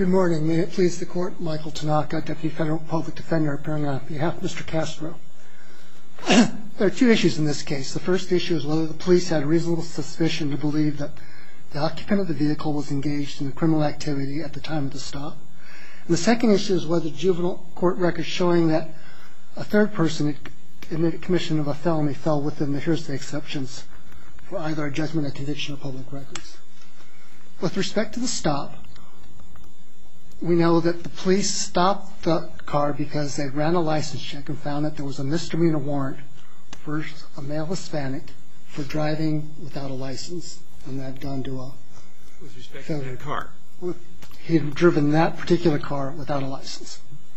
Good morning. May it please the Court, Michael Tanaka, Deputy Federal Public Defender, appearing on behalf of Mr. Castro. There are two issues in this case. The first issue is whether the police had reasonable suspicion to believe that the occupant of the vehicle was engaged in a criminal activity at the time of the stop. And the second issue is whether juvenile court records showing that a third person admitted commission of a felony fell within the hearsay exceptions for either a judgment or conviction of public records. With respect to the stop, we know that the police stopped the car because they ran a license check and found that there was a misdemeanor warrant for a male Hispanic for driving without a license, and that had gone to a... With respect to that car? He had driven that particular car without a license.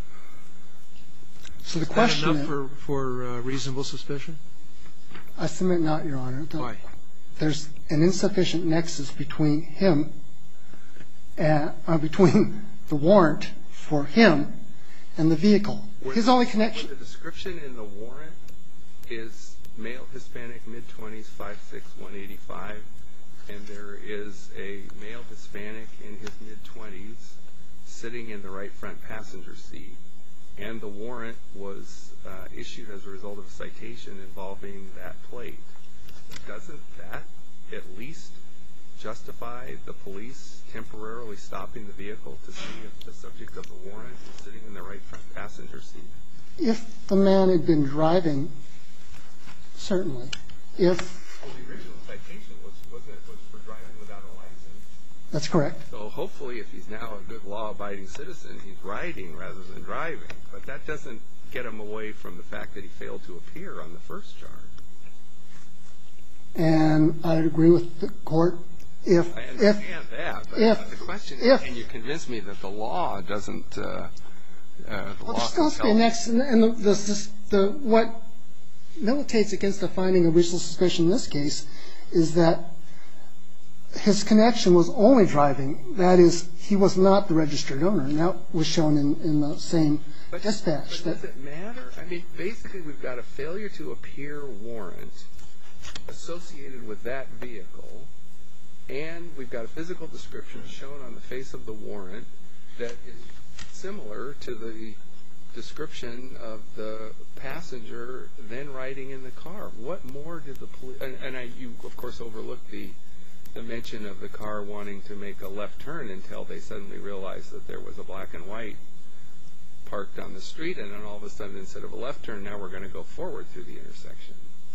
So the question is... Is that enough for reasonable suspicion? I submit not, Your Honor. Why? There's an insufficient nexus between him and... between the warrant for him and the vehicle. His only connection... The description in the warrant is male Hispanic, mid-20s, 5'6", 185, and there is a male Hispanic in his mid-20s sitting in the right front passenger seat, and the warrant was issued as a result of a citation involving that plate. Doesn't that at least justify the police temporarily stopping the vehicle to see if the subject of the warrant is sitting in the right front passenger seat? If the man had been driving, certainly. Well, the original citation was for driving without a license. That's correct. So hopefully if he's now a good law-abiding citizen, he's riding rather than driving. But that doesn't get him away from the fact that he failed to appear on the first charge. And I agree with the court if... I understand that, but the question is, can you convince me that the law doesn't... Well, there still has to be a nexus, and what militates against the finding of reasonable suspicion in this case is that his connection was only driving. That is, he was not the registered owner, and that was shown in the same dispatch. But does it matter? I mean, basically we've got a failure to appear warrant associated with that vehicle, and we've got a physical description shown on the face of the warrant that is similar to the description of the passenger then riding in the car. What more did the police... And you, of course, overlooked the mention of the car wanting to make a left turn until they suddenly realized that there was a black and white parked on the street, and then all of a sudden, instead of a left turn, now we're going to go forward through the intersection.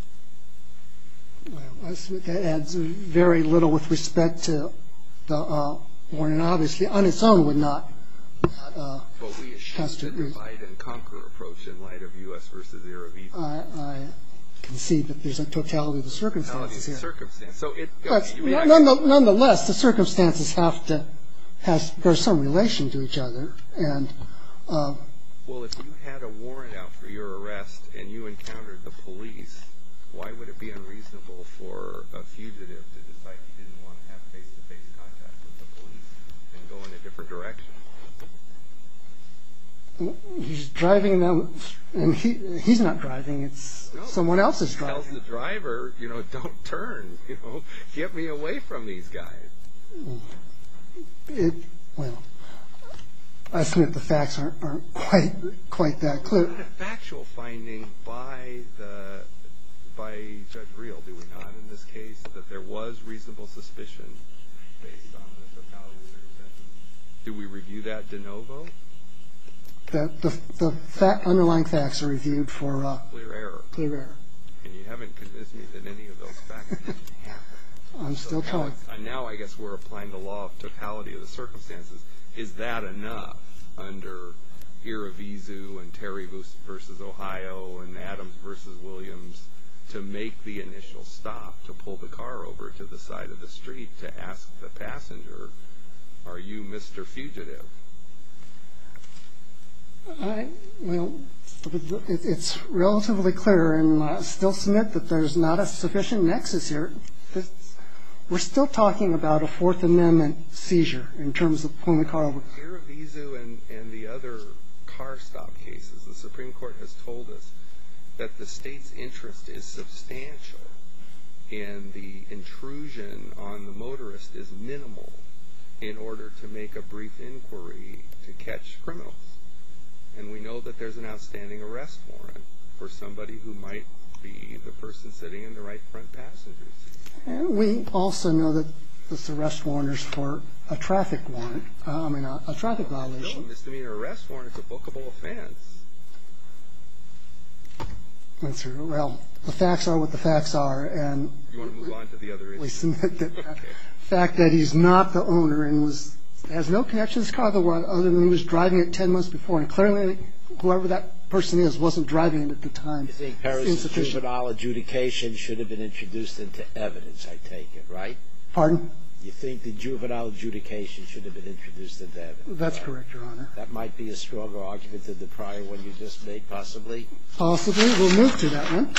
Well, that adds very little with respect to the warrant, and obviously on its own would not... But we assume the divide and conquer approach in light of U.S. versus Iravizu. I concede that there's a totality of the circumstances here. So nonetheless, the circumstances there's some relation to each other. And well, if you had a warrant out for your arrest and you encountered the police, why would it be unreasonable for a fugitive to decide he didn't want to have face-to-face contact with the police and go in a different direction? He's driving them, and he's not driving. It's someone else is driving. He tells the driver, don't turn. Get me away from these guys. Well, I submit the facts aren't quite that clear. We had a factual finding by Judge Reel, do we not, in this case, that there was reasonable suspicion based on the totality of circumstances? Do we review that de novo? The underlying facts are reviewed for clear error. And you haven't convinced me that any of those facts didn't happen. I'm still trying. Now I guess we're applying the law of totality of the circumstances. Is that enough under Iravizu and Terry versus Ohio and Adams versus Williams to make the initial stop, to pull the car over to the side of the street to ask the passenger, are you Mr. Fugitive? Well, it's relatively clear, and I still submit that there's not a sufficient nexus here. We're still talking about a Fourth Amendment seizure in terms of pulling the car over. Iravizu and the other car stop cases, the Supreme Court has told us that the state's interest is substantial and the intrusion on the motorist is minimal. in order to make a brief inquiry to catch criminals. And we know that there's an outstanding arrest warrant for somebody who might be the person sitting in the right front passenger seat. And we also know that this arrest warrant is for a traffic warrant, a traffic violation. No, misdemeanor arrest warrant is a bookable offense. That's true. Well, the facts are what the facts are, and You want to move on to the other issue? we submit that Okay. the fact that he's not the owner and has no connection to this car other than he was driving it 10 months before, and clearly whoever that person is wasn't driving it at the time. You think Perez's juvenile adjudication should have been introduced into evidence, I take it, right? Pardon? You think the juvenile adjudication should have been introduced into evidence? That's right? correct, Your Honor. That might be a stronger argument than the prior one you just made, possibly? Possibly. We'll move to that one.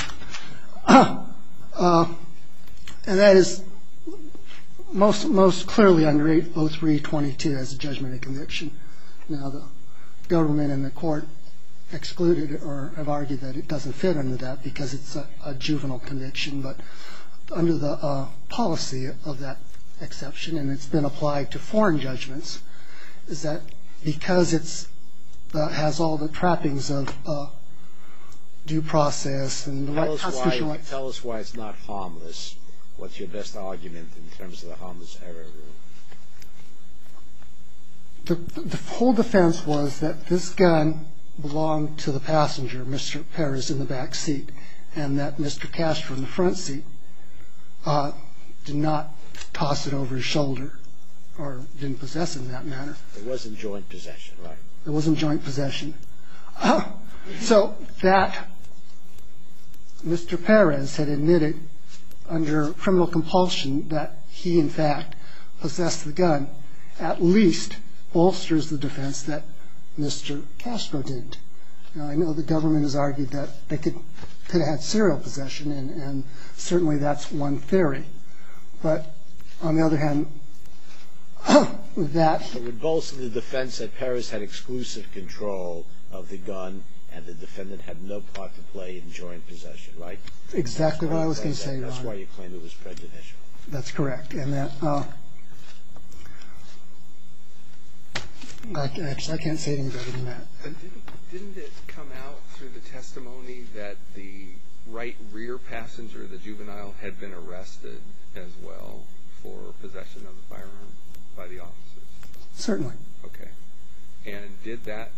And that is most clearly under 803.22 as a judgment of conviction. Now, the government and the court excluded it or have argued that it doesn't fit under that because it's a juvenile conviction, but under the policy of that exception, and it's been applied to foreign judgments, is that because it's has all the trappings of due process and the right constitutional rights. Tell us why it's not harmless. What's your best argument in terms of the harmless error rule? The whole defense was that this gun belonged to the passenger, Mr. Perez, in the back seat, and that Mr. Castro in the front seat did not toss it over his shoulder or didn't possess it in that manner. It wasn't joint possession, right? It wasn't joint possession. So that Mr. Perez had admitted under criminal compulsion that he, in fact, possessed the gun at least bolsters the defense that Mr. Castro didn't. Now, I know the government has argued that they could have had serial possession, and certainly that's one theory. But on the other hand, that It would bolster the defense that Perez had exclusive control of the gun and the defendant had no part to play in joint possession, right? exactly what I was going to say, Your That's Honor. why you claim it was prejudicial. That's correct. And that I can't say anything better than that. And didn't it come out through the testimony that the right rear passenger, the juvenile, had been arrested as well for possession of the firearm by the officers? Certainly. Okay. And did that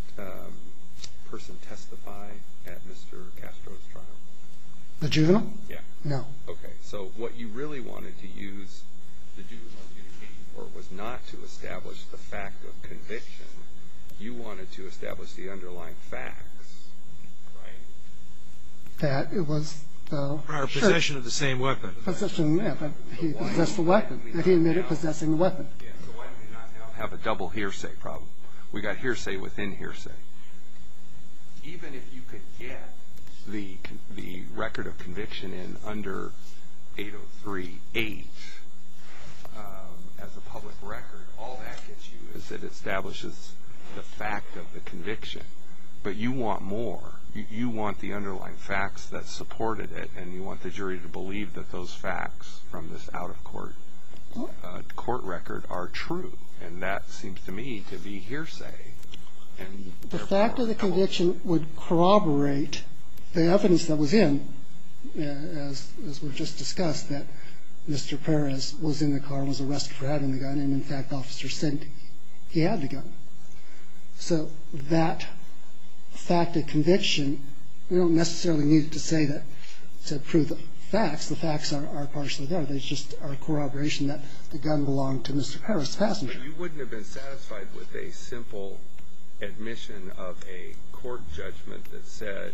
person testify at Mr. Castro's trial? The juvenile? Yeah. No. Okay. So what you really wanted to use the juvenile adjudication for was not to establish the fact of conviction. You wanted to establish the underlying facts, right? That it was Prior possession of the same weapon. Possession, yeah, but he possessed the weapon. That he admitted possessing the weapon. Yeah, so why do we not now have a double hearsay problem? We got hearsay within hearsay. Even if you could get the record of conviction in under 803.8 as a public record, all that gets you is it establishes the fact of the conviction. But you want more. You want the underlying facts that supported it, and you want the jury to believe that those facts from this out-of-court court record are true. And that seems to me to be hearsay. And The fact of the conviction would corroborate the evidence that was in, as we've just discussed, that Mr. Perez was in the car, was arrested for having the gun, and in fact officers said he had the gun. So that fact of conviction, we don't necessarily need to say that to prove the facts. The facts are partially there. They just are corroboration that the gun belonged to Mr. Perez, the passenger. But you wouldn't have been satisfied with a simple admission of a court judgment that said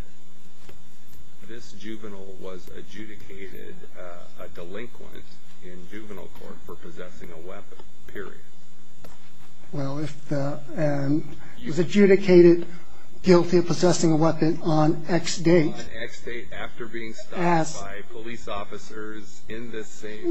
this juvenile was adjudicated a delinquent in juvenile court for possessing a weapon, period. Well, if he was adjudicated guilty of possessing a weapon on X date. On X date after being stopped by police officers in this same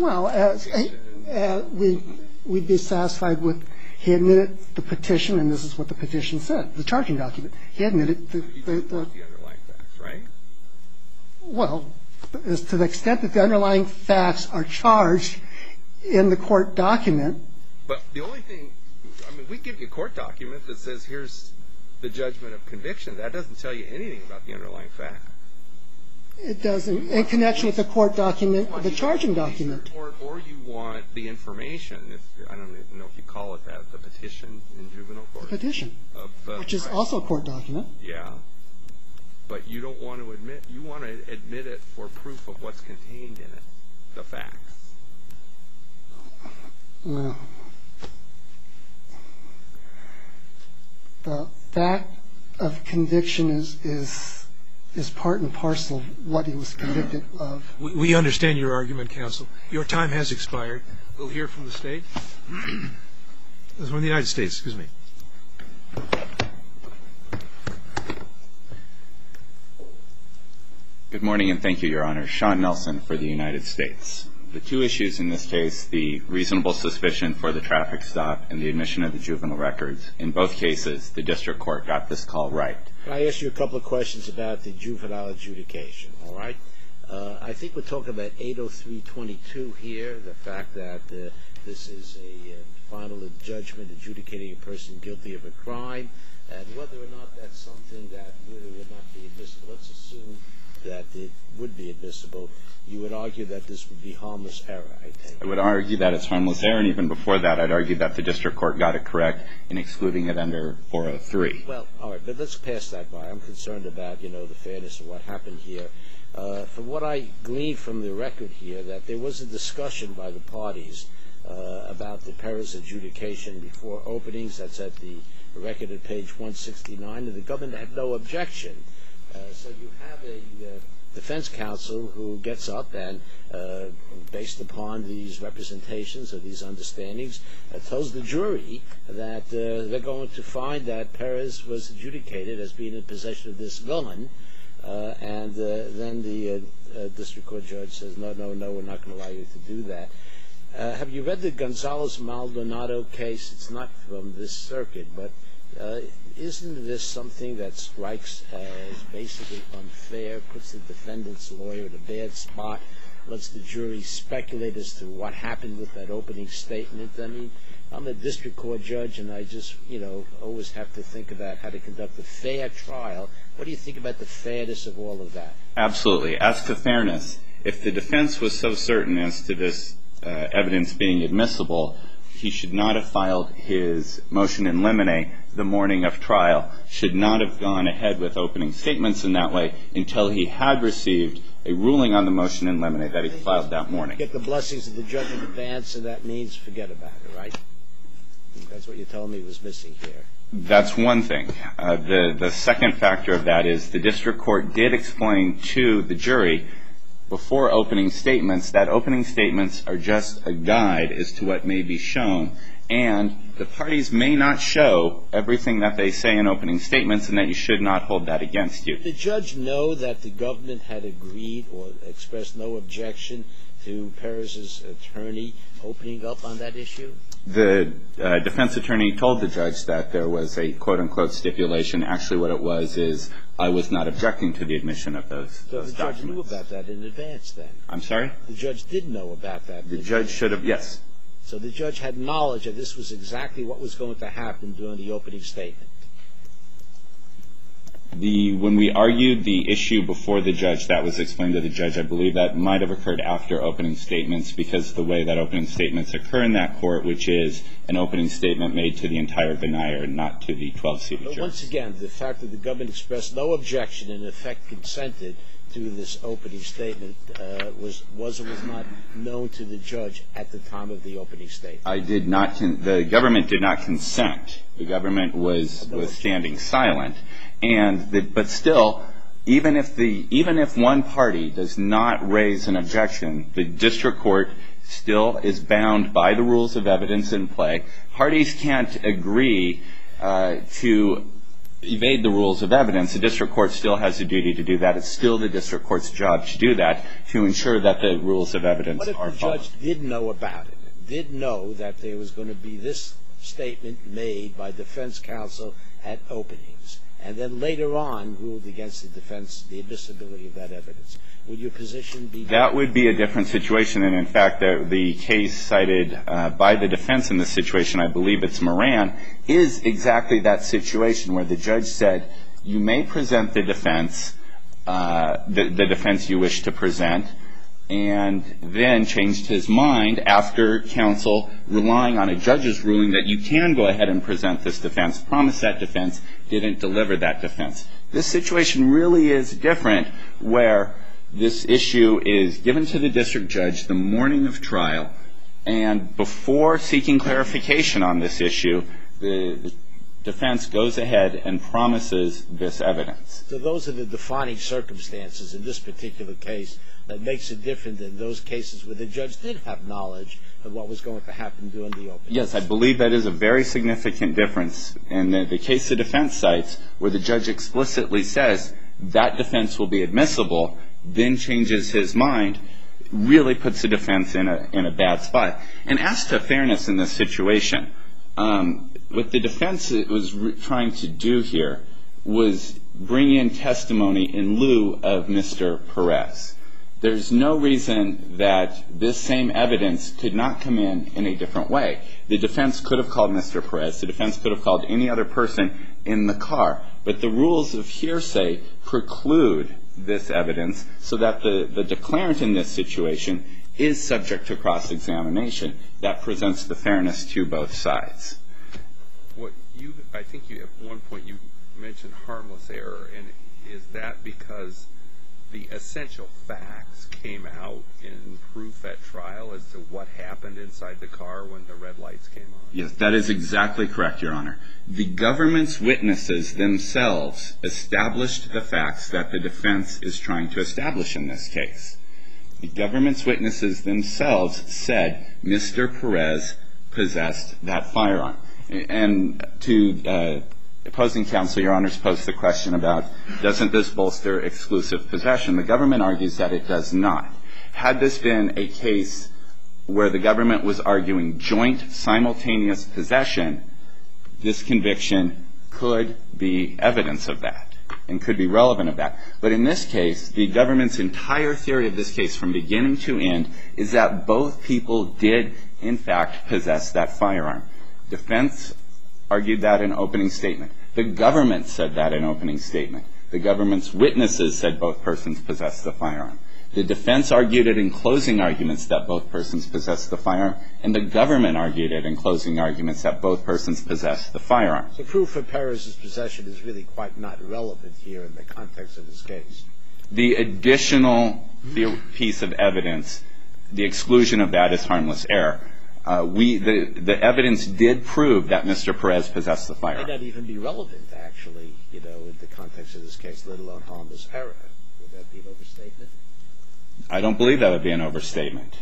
location. We'd be satisfied with he admitted the petition, and this is what the petition said, the charging document. He admitted the underlying facts, right? Well, as to the extent that the underlying facts are charged in the court document, But the only thing, I mean, we give you a court document that says here's the judgment of conviction. That doesn't tell you anything about the underlying fact. It doesn't. In connection with the court document, the charging document. Or you want the information, I don't even know if you call it that, the petition in juvenile court. The petition, which is also a court document. Yeah. But you don't want to admit, you want to admit it for proof of what's contained in it, the facts. Well, the fact of conviction is part and parcel of what he was convicted of. We understand your argument, counsel. Your time has expired. We'll hear from the State. From the United States, excuse me. Good morning, and thank you, Your Honor. Sean Nelson for the United States. The two issues in this case, the reasonable suspicion for the traffic stop and the admission of the juvenile records, in both cases, the district court got this call right. Can I ask you a couple of questions about the juvenile adjudication, all right? I think we're talking about 803.22 here, the fact that this is a final judgment adjudicating a person guilty of a crime, and whether or not that's something that would or would not be admissible. Let's assume that it would be admissible. You would argue that this would be harmless error, I think. I would argue that it's harmless error, and even before that, I'd argue that the district court got it correct in excluding it under 403. Well, all right, but let's pass that by. I'm concerned about, the fairness of what happened here. From what I gleaned from the record here, that there was a discussion by the parties about the Perez adjudication before openings. That's at the record at page 169, and the government had no objection. So you have a defense counsel who gets up and, based upon these representations or these understandings, tells the jury that they're going to find that Perez was adjudicated as being in possession of this gun, and then the district court judge says, no, we're not going to allow you to do that. Have you read the Gonzalez-Maldonado case? It's not from this circuit, but isn't this something that strikes as basically unfair, puts the defendant's lawyer in a bad spot, lets the jury speculate as to what happened with that opening statement? I mean, I'm a district court judge, and I just, always have to think about how to conduct a fair trial. What do you think about the fairness of all of that? Absolutely. As to fairness, if the defense was so certain as to this evidence being admissible, he should not have filed his motion in limine the morning of trial, should not have gone ahead with opening statements in that way until he had received a ruling on the motion in limine that he filed that morning. Get the blessings of the judge in advance, and that means forget about it, right? That's what you're telling me was missing here. That's one thing. The second factor of that is the district court did explain to the jury before opening statements that opening statements are just a guide as to what may be shown, and the parties may not show everything that they say in opening statements, and that you should not hold that against you. Did the judge know that the government had agreed or expressed no objection to Perez's attorney opening up on that issue? The defense attorney told the judge that there was a quote-unquote stipulation. Actually, what it was is I was not objecting to the admission of those documents. The judge knew about that in advance then? I'm sorry? The judge did know about that. The judge should have, yes. So the judge had knowledge that this was exactly what was going to happen during the opening statement. When we argued the issue before the judge, that was explained to the judge. I believe that might have occurred after opening statements because the way that opening statements occur in that court, which is an opening statement made to the entire denier, not to the 12-seated jurors. But once again, the fact that the government expressed no objection and in effect consented to this opening statement was or was not known to the judge at the time of the opening statement. The government did not consent. The government was standing silent. But still, even if one party does not raise an objection, the district court still is bound by the rules of evidence in play. Parties can't agree to evade the rules of evidence. The district court still has a duty to do that. It's still the district court's job to do that, to ensure that the rules of evidence are followed. What if the judge did know about it, did know that there was going to be this statement made by defense counsel at openings, and then later on ruled against the defense, the admissibility of that evidence. Would your position be different? That would be a different situation, and in fact, the case cited by the defense in this situation, I believe it's Moran, is exactly that situation where the judge said, you may present the defense you wish to present, and then changed his mind after counsel relying on a judge's ruling that you can go ahead and present this defense, promised that defense, didn't deliver that defense. This situation really is different, where this issue is given to the district judge the morning of trial, and before seeking clarification on this issue, the defense goes ahead and promises this evidence. So those are the defining circumstances in this particular case that makes it different than those cases where the judge did have knowledge of what was going to happen during the opening. Yes, I believe that is a very significant difference in the case the defense cites, where the judge explicitly says that defense will be admissible, then changes his mind, really puts the defense in a bad spot. And as to fairness in this situation, what the defense was trying to do here was bring in testimony in lieu of Mr. Perez. There's no reason that this same evidence could not come in a different way. The defense could have called Mr. Perez. The defense could have called any other person in the car. But the rules of hearsay preclude this evidence so that the declarant in this situation is subject to cross-examination. That presents the fairness to both sides. I think at one point you mentioned harmless error, and is that because the essential facts came out in proof at trial as to what happened inside the car when the red lights came on? Yes, that is exactly correct, Your Honor. The government's witnesses themselves established the facts that the defense is trying to establish in this case. The government's witnesses themselves said Mr. Perez possessed that firearm. And to opposing counsel, Your Honor's posed the question about, doesn't this bolster exclusive possession? The government argues that it does not. Had this been a case where the government was arguing joint simultaneous possession, this conviction could be evidence of that and could be relevant of that. But in this case, the government's entire theory of this case from beginning to end is that both people did, in fact, possess that firearm. Defense argued that in opening statement. The government said that in opening statement. The government's witnesses said both persons possessed the firearm. The defense argued it in closing arguments that both persons possessed the firearm, and the government argued it in closing arguments that both persons possessed the firearm. The proof of Perez's possession is really quite not relevant here in the context of this case. The additional piece of evidence, the exclusion of that is harmless error. The evidence did prove that Mr. Perez possessed the firearm. Might not even be relevant, actually, in the context of this case, let alone harmless error. Would that be an overstatement? I don't believe that would be an overstatement.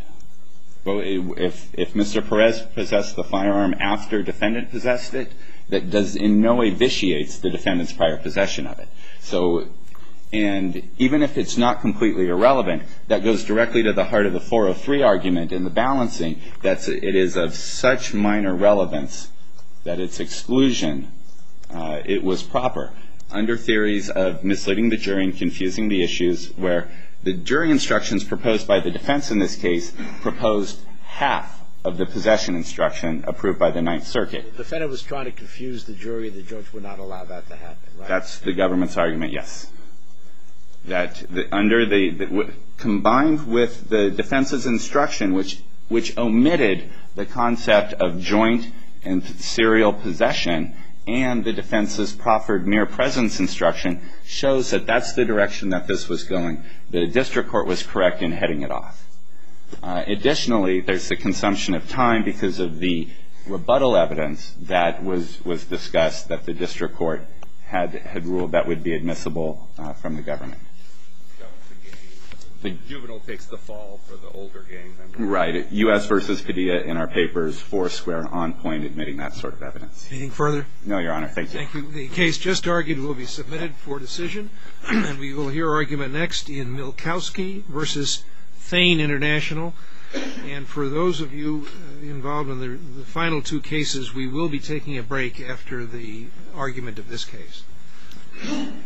If Mr. Perez possessed the firearm after defendant possessed it, that does in no way vitiates the defendant's prior possession of it. And even if it's not completely irrelevant, that goes directly to the heart of the 403 argument in the balancing, that it is of such minor relevance that its exclusion, it was proper. Under theories of misleading the jury and confusing the issues, where the jury instructions proposed by the defense in this case proposed half of the possession instruction approved by the Ninth Circuit. The defendant was trying to confuse the jury. The judge would not allow that to happen, right? That's the government's argument, yes. That combined with the defense's instruction, which omitted the concept of joint and serial possession, and the defense's proffered mere presence instruction, shows that that's the direction that this was going. The district court was correct in heading it off. Additionally, there's the consumption of time because of the rebuttal evidence that was discussed that the district court had ruled that would be admissible from the government. The juvenile takes the fall for the older gang member. Right. U.S. versus Padilla in our papers, foursquare on point admitting that sort of evidence. Anything further? No, Your Honor. Thank you. Thank you. The case just argued will be submitted for decision. And we will hear argument next in Milkowski versus Thane International. And for those of you involved in the final two cases, we will be taking a break after the argument of this case.